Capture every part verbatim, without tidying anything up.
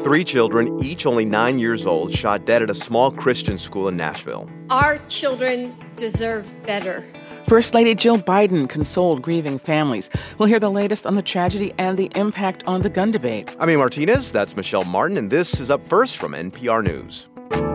Three children, each only nine years old, shot dead at a small Christian school in Nashville. Our children deserve better. First Lady Jill Biden consoled grieving families. We'll hear the latest on the tragedy and the impact on the gun debate. I'm Ian Martinez, that's Michelle Martin, and this is Up First from N P R News.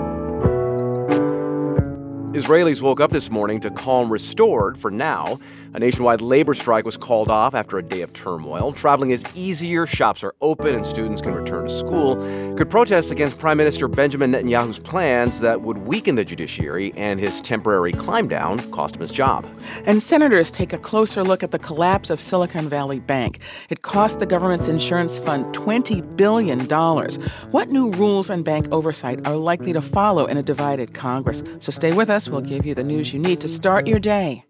Israelis woke up this morning to calm restored for now. A nationwide labor strike was called off after a day of turmoil. Traveling is easier, shops are open, and students can return to school. Good protests against Prime Minister Benjamin Netanyahu's plans that would weaken the judiciary, and his temporary climb down cost him his job. And senators take a closer look at the collapse of Silicon Valley Bank. It cost the government's insurance fund twenty billion dollars. What new rules and bank oversight are likely to follow in a divided Congress? So stay with us. We'll give you the news you need to start your day.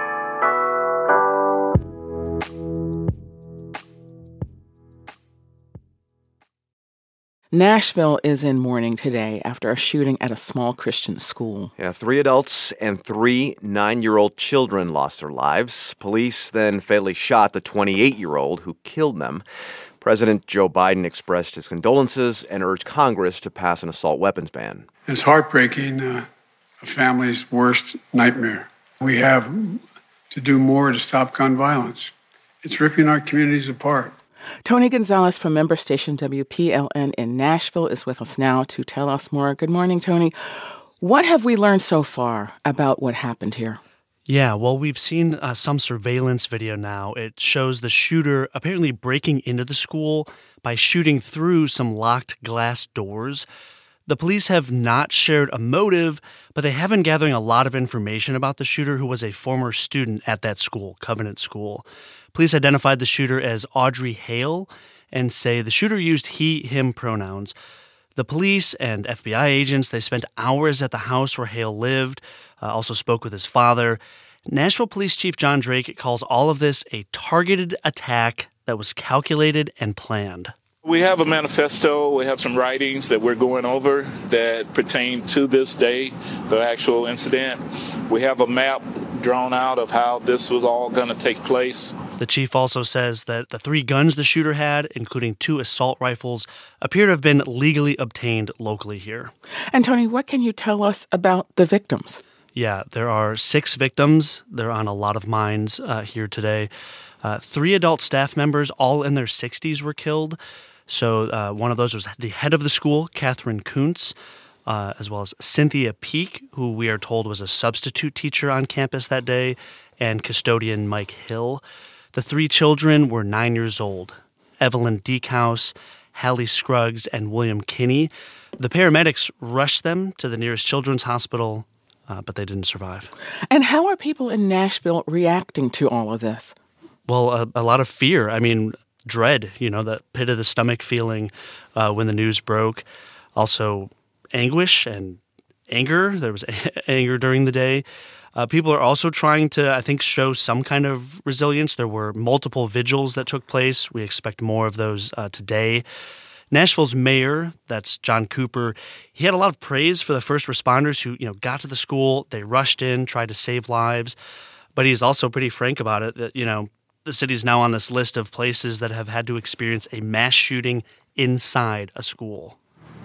Nashville is in mourning today after a shooting at a small Christian school. Yeah, three adults and three nine-year-old children lost their lives. Police then fatally shot the twenty-eight-year-old who killed them. President Joe Biden expressed his condolences and urged Congress to pass an assault weapons ban. It's heartbreaking, uh, a family's worst nightmare. We have to do more to stop gun violence. It's ripping our communities apart. Tony Gonzalez from member station W P L N in Nashville is with us now to tell us more. Good morning, Tony. What have we learned so far about what happened here? Yeah, well, we've seen uh, some surveillance video now. It shows the shooter apparently breaking into the school by shooting through some locked glass doors. The police have not shared a motive, but they have been gathering a lot of information about the shooter, who was a former student at that school, Covenant School. Police identified the shooter as Audrey Hale and say the shooter used he, him pronouns. The police and F B I agents, they spent hours at the house where Hale lived, uh, also spoke with his father. Nashville Police Chief John Drake calls all of this a targeted attack that was calculated and planned. We have a manifesto, we have some writings that we're going over that pertain to this day, the actual incident. We have a map drawn out of how this was all going to take place. The chief also says that the three guns the shooter had, including two assault rifles, appear to have been legally obtained locally here. And Tony, what can you tell us about the victims? Yeah, there are six victims. They're on a lot of minds uh, here today. Uh, three adult staff members, all in their sixties, were killed. So uh, one of those was the head of the school, Catherine Kuntz, uh, as well as Cynthia Peak, who we are told was a substitute teacher on campus that day, and custodian Mike Hill. The three children were nine years old: Evelyn Deekhouse, Hallie Scruggs, and William Kinney. The paramedics rushed them to the nearest children's hospital, uh, but they didn't survive. And how are people in Nashville reacting to all of this? Well, a, a lot of fear. I mean, dread, you know, that pit of the stomach feeling uh, when the news broke. Also, anguish and anger. There was a- anger during the day. Uh, people are also trying to, I think, show some kind of resilience. There were multiple vigils that took place. We expect more of those uh, today. Nashville's mayor, that's John Cooper, he had a lot of praise for the first responders who, you know, got to the school. They rushed in, tried to save lives. But he's also pretty frank about it that, you know, the city's now on this list of places that have had to experience a mass shooting inside a school.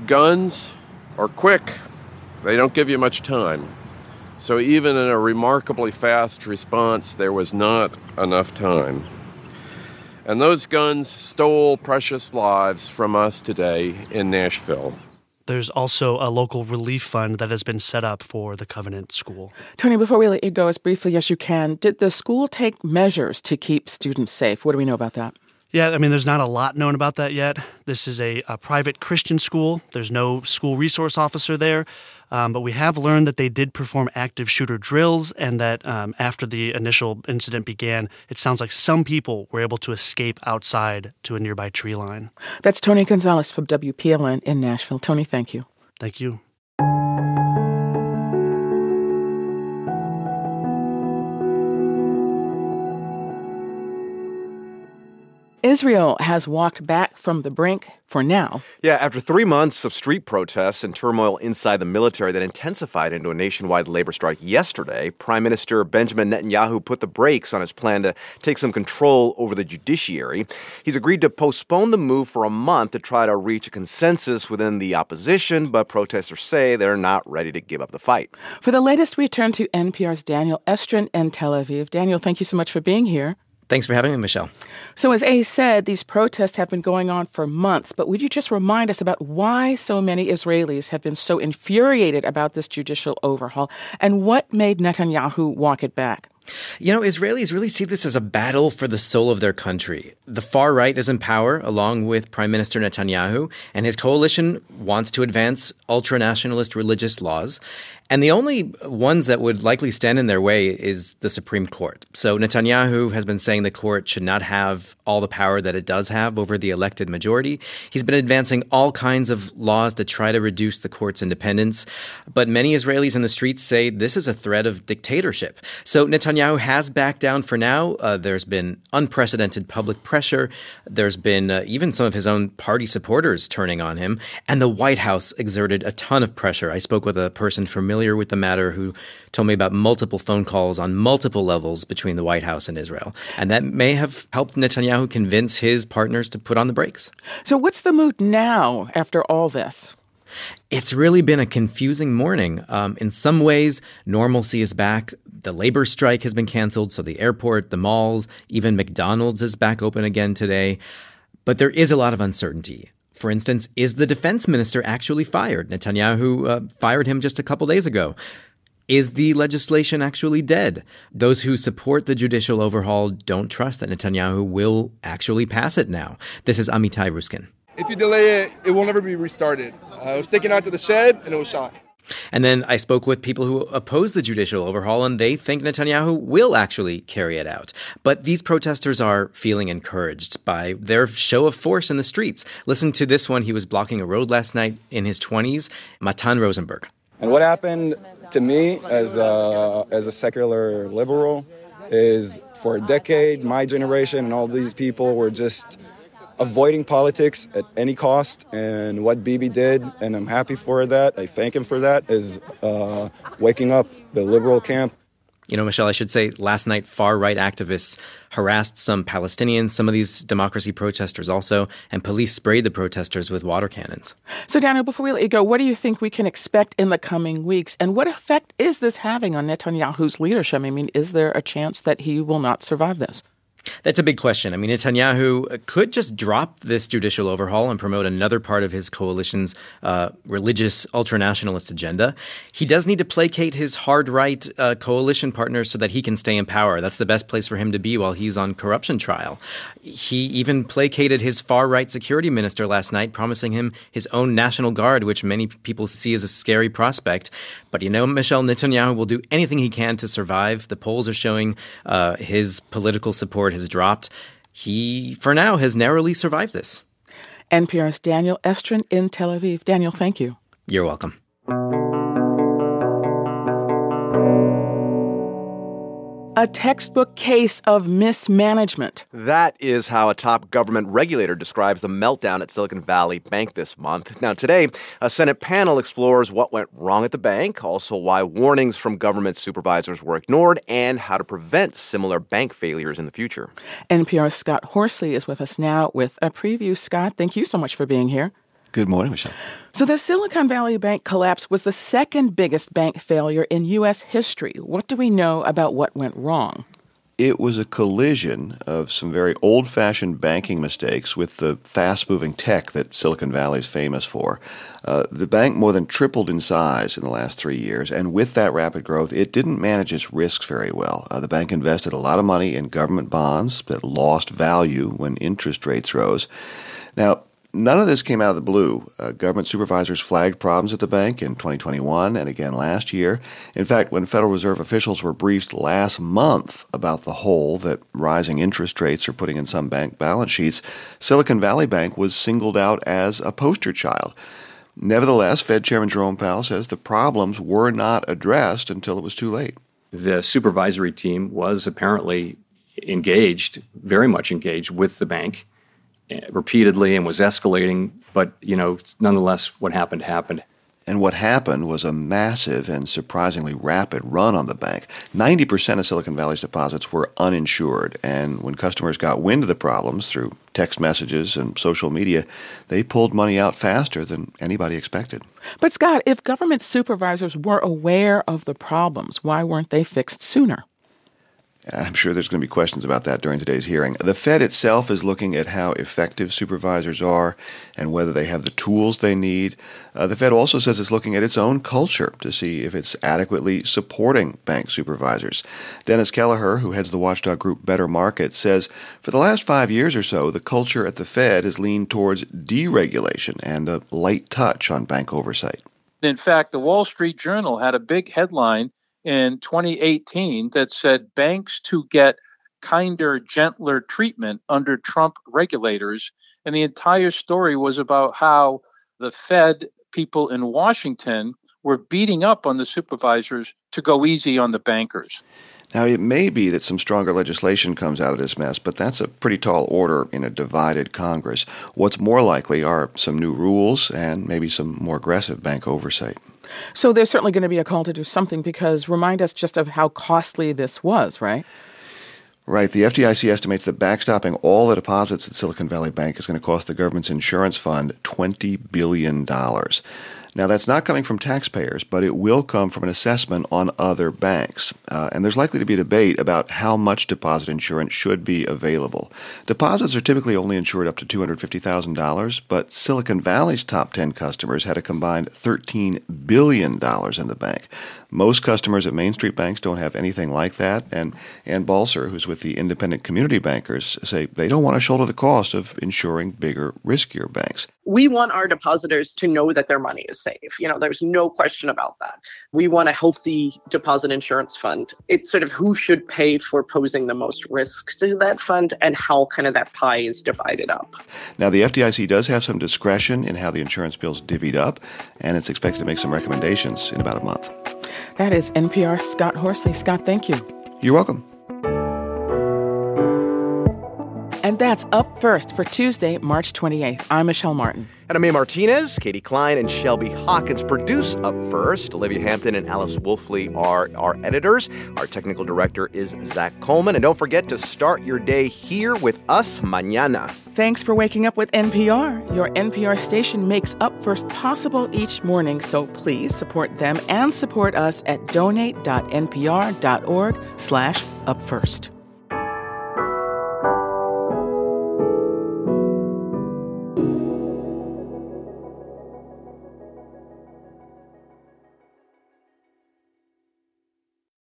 Guns are quick. They don't give you much time. So even in a remarkably fast response, there was not enough time. And those guns stole precious lives from us today in Nashville. There's also a local relief fund that has been set up for the Covenant School. Tony, before we let you go, as briefly as you can, did the school take measures to keep students safe? What do we know about that? Yeah, I mean, there's not a lot known about that yet. This is a, a private Christian school. There's no school resource officer there. Um, but we have learned that they did perform active shooter drills, and that um, after the initial incident began, it sounds like some people were able to escape outside to a nearby tree line. That's Tony Gonzalez from W P L N in Nashville. Tony, thank you. Thank you. Israel has walked back from the brink for now. Yeah, after three months of street protests and turmoil inside the military that intensified into a nationwide labor strike yesterday, Prime Minister Benjamin Netanyahu put the brakes on his plan to take some control over the judiciary. He's agreed to postpone the move for a month to try to reach a consensus within the opposition, but protesters say they're not ready to give up the fight. For the latest, we turn to N P R's Daniel Estrin in Tel Aviv. Daniel, thank you so much for being here. Thanks for having me, Michelle. So as A said, these protests have been going on for months, but would you just remind us about why so many Israelis have been so infuriated about this judicial overhaul and what made Netanyahu walk it back? You know, Israelis really see this as a battle for the soul of their country. The far right is in power, along with Prime Minister Netanyahu, and his coalition wants to advance ultra-nationalist religious laws. And the only ones that would likely stand in their way is the Supreme Court. So Netanyahu has been saying the court should not have all the power that it does have over the elected majority. He's been advancing all kinds of laws to try to reduce the court's independence. But many Israelis in the streets say this is a threat of dictatorship. So Netanyahu has backed down for now. Uh, there's been unprecedented public pressure. There's been uh, even some of his own party supporters turning on him. And the White House exerted a ton of pressure. I spoke with a person familiar with the matter who told me about multiple phone calls on multiple levels between the White House and Israel. And that may have helped Netanyahu convince his partners to put on the brakes. So what's the mood now after all this? It's really been a confusing morning. Um, in some ways, normalcy is back. The labor strike has been canceled, so the airport, the malls, even McDonald's is back open again today. But there is a lot of uncertainty. For instance, is the defense minister actually fired? Netanyahu uh, fired him just a couple days ago. Is the legislation actually dead? Those who support the judicial overhaul don't trust that Netanyahu will actually pass it now. This is Amitai Ruskin. If you delay it, it will never be restarted. Uh, it was taken out to the shed, and it was shot. And then I spoke with people who oppose the judicial overhaul, and they think Netanyahu will actually carry it out. But these protesters are feeling encouraged by their show of force in the streets. Listen to this one. He was blocking a road last night in his twenties, Matan Rosenberg. And what happened to me as a, as a secular liberal is for a decade, my generation and all these people were just avoiding politics at any cost, and what Bibi did, and I'm happy for that, I thank him for that, is uh, waking up the liberal camp. You know, Michelle, I should say last night far-right activists harassed some Palestinians, some of these democracy protesters also, and police sprayed the protesters with water cannons. So, Daniel, before we let you go, what do you think we can expect in the coming weeks? And what effect is this having on Netanyahu's leadership? I mean, is there a chance that he will not survive this? That's a big question. I mean, Netanyahu could just drop this judicial overhaul and promote another part of his coalition's uh, religious ultranationalist agenda. He does need to placate his hard-right uh, coalition partners so that he can stay in power. That's the best place for him to be while he's on corruption trial. He even placated his far-right security minister last night, promising him his own National Guard, which many people see as a scary prospect. But you know, Michelle, Netanyahu will do anything he can to survive. The polls are showing uh, his political support has dropped. He, for now, has narrowly survived this. N P R's Daniel Estrin in Tel Aviv. Daniel, thank you. You're welcome. A textbook case of mismanagement. That is how a top government regulator describes the meltdown at Silicon Valley Bank this month. Now, today, a Senate panel explores what went wrong at the bank, also why warnings from government supervisors were ignored, and how to prevent similar bank failures in the future. N P R's Scott Horsley is with us now with a preview. Scott, thank you so much for being here. Good morning, Michelle. So the Silicon Valley Bank collapse was the second biggest bank failure in U S history. What do we know about what went wrong? It was a collision of some very old-fashioned banking mistakes with the fast-moving tech that Silicon Valley is famous for. Uh, the bank more than tripled in size in the last three years, and with that rapid growth, it didn't manage its risks very well. Uh, the bank invested a lot of money in government bonds that lost value when interest rates rose. Now, none of this came out of the blue. Uh, government supervisors flagged problems at the bank in twenty twenty-one and again last year. In fact, when Federal Reserve officials were briefed last month about the hole that rising interest rates are putting in some bank balance sheets, Silicon Valley Bank was singled out as a poster child. Nevertheless, Fed Chairman Jerome Powell says the problems were not addressed until it was too late. The supervisory team was apparently engaged, very much engaged with the bank, repeatedly and was escalating. But, you know, nonetheless, what happened happened. And what happened was a massive and surprisingly rapid run on the bank. ninety percent of Silicon Valley's deposits were uninsured, and when customers got wind of the problems through text messages and social media, they pulled money out faster than anybody expected. But Scott, if government supervisors were aware of the problems, why weren't they fixed sooner? I'm sure there's going to be questions about that during today's hearing. The Fed itself is looking at how effective supervisors are and whether they have the tools they need. Uh, the Fed also says it's looking at its own culture to see if it's adequately supporting bank supervisors. Dennis Kelleher, who heads the watchdog group Better Market, says for the last five years or so, the culture at the Fed has leaned towards deregulation and a light touch on bank oversight. In fact, the Wall Street Journal had a big headline in twenty eighteen that said banks to get kinder, gentler treatment under Trump regulators. And the entire story was about how the Fed people in Washington were beating up on the supervisors to go easy on the bankers. Now, it may be that some stronger legislation comes out of this mess, but that's a pretty tall order in a divided Congress. What's more likely are some new rules and maybe some more aggressive bank oversight. So there's certainly going to be a call to do something because remind us just of how costly this was, right? Right. The F D I C estimates that backstopping all the deposits at Silicon Valley Bank is going to cost the government's insurance fund twenty billion dollars. Now, that's not coming from taxpayers, but it will come from an assessment on other banks. Uh, and there's likely to be a debate about how much deposit insurance should be available. Deposits are typically only insured up to two hundred fifty thousand dollars, but Silicon Valley's top ten customers had a combined thirteen billion dollars in the bank. Most customers at Main Street banks don't have anything like that, and Ann Balser, who's with the Independent Community Bankers, say they don't want to shoulder the cost of insuring bigger, riskier banks. We want our depositors to know that their money is safe. You know, there's no question about that. We want a healthy deposit insurance fund. It's sort of who should pay for posing the most risk to that fund and how kind of that pie is divided up. Now, the F D I C does have some discretion in how the insurance bill's divvied up, and it's expected to make some recommendations in about a month. That is N P R's Scott Horsley. Scott, thank you. You're welcome. And that's Up First for Tuesday, March twenty-eighth. I'm Michelle Martin. And I'm Mae Martinez. Katie Klein and Shelby Hawkins produce Up First. Olivia Hampton and Alice Wolfley are our editors. Our technical director is Zach Coleman. And don't forget to start your day here with us mañana. Thanks for waking up with N P R. Your N P R station makes Up First possible each morning, so please support them and support us at donate.npr.org slash upfirst.